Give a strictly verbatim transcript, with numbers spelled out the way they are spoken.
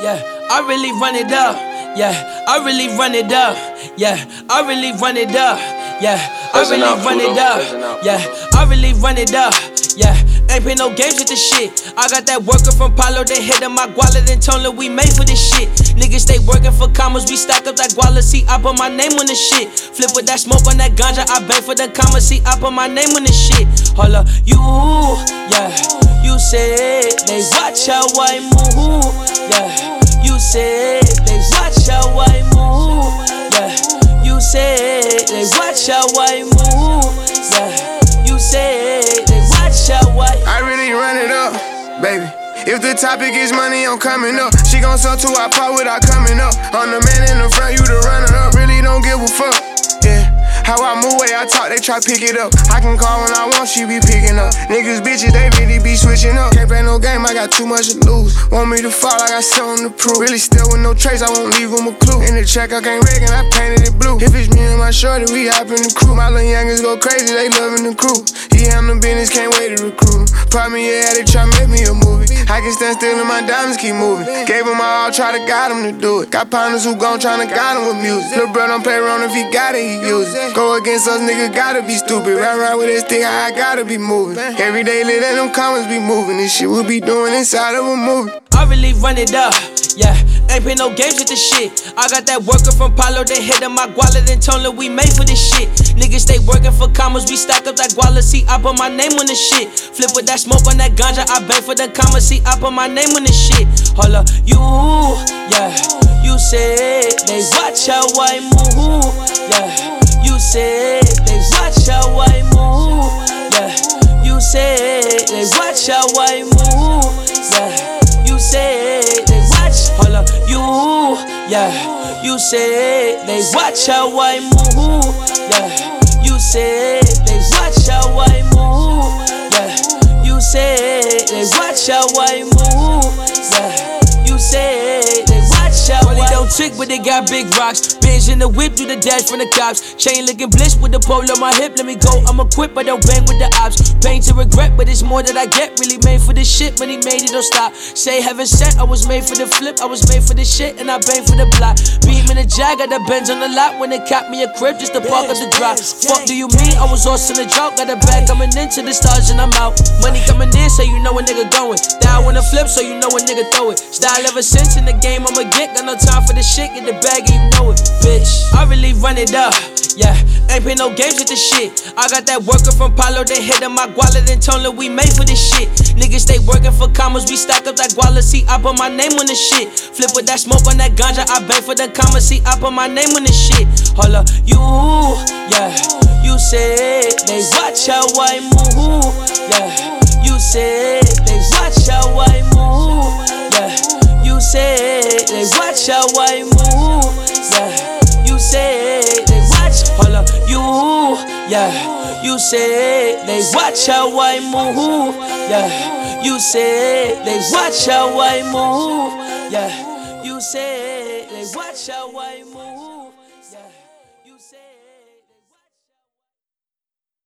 Yeah, I really run it up. Yeah, I really run it up. Yeah, I really run it up. Yeah, I really run it up. Yeah, I really run it up. Yeah, ain't been no games with this shit. I got that worker from Palo, they hit on my guala, then told her we made for this shit. Niggas stay working for commas, we stack up that guala, see I put my name on this shit. Flip with that smoke on that ganja, I bang for the commas, see I put my name on this shit. Hold up, you, yeah, you said they watch how I move. Yeah, you said they watch how I move. Yeah, you said they watch how I move. Yeah, you said they watch how I. I really run it up, baby. If the topic is money, I'm coming up. She gon' sell to our pot without coming up. I'm the man in the front, you the runner up. Really don't give a fuck, yeah. How I move, way I talk, they try pick it up. I can call when I want, she be picking up. Niggas, bitches, they really be switching up. Can't play no game, I got too much to lose. Want me to fall, I got something to prove. Really still with no trace, I won't leave them a clue. In the check, I can't rig and I painted it blue. If it's me and my shorty, we hop in the crew. My little youngins go crazy, they loving the crew. He handle business, can't wait to recruit him. Pop me, yeah, they try make me a movie. I can stand still and my diamonds keep moving. Gave him my all, try to guide him to do it. Got partners who gon' tryna guide him with music. Lil' bro don't play around, if he got it, he use it. Go against us, nigga, gotta be stupid. Ride around with this thing, I gotta be moving. Every day, let them comments be moving. This shit we be doing inside of a movie. I really run it up, yeah. Ain't been no games with this shit. I got that worker from Palo, they hit on my guala, then told her we made for this shit. Niggas stay working for commas, we stack up that guala, see I put my name on this shit. Flip with that smoke on that ganja, I bang for the commas, see I put my name on this shit. Hold up, you, yeah, you said they watch how I move. Yeah, you said they watch how I move. Yeah, you said they watch how I move. Yeah, you said they watch. Hold up, you, yeah, you said they watch how I move. Yeah, you said they watch how I move. Yeah, you said they watch how I move. Yeah, you said they watch how I. Well, they don't trick, but they got big rocks. Benz in the whip, do the dash from the cops. Chain looking bliss with the pole on my hip. Let me go, I'm equipped, but don't bang with the ops. Pain to regret, but it's more that I get. Really made for this shit, when he made it, don't stop. Say heaven sent, I was made for the flip. I was made for this shit, and I bang for the block. Beam in the jag, got the Benz on the lot. When they cap me a crib, just to park up the drop. Fuck do you mean? I was lost in the drought. Got a bag coming into the stars, and I'm out. Money coming in, so you know a nigga going. Down when I flip, so you know a nigga throw it. Style ever since in the game, I'ma get. Got no time for this shit, get the bag and you know it, bitch. I really run it up, yeah. Ain't been no games with this shit. I got that worker from Palo, they hit on my guala, then told her we made for this shit. Niggas stay working for commas, we stack up that guala, see I put my name on this shit. Flip with that smoke on that ganja, I bang for the commas, see I put my name on this shit. Hold up, you, yeah, you said they watch how I move. Yeah, you said they watch how I move. Yeah, you said they watch how I move. Yeah, you said they watch. Hold up, you, yeah, you said they watch how I move. Yeah, you said they watch how I move. Yeah, you said they watch how I move.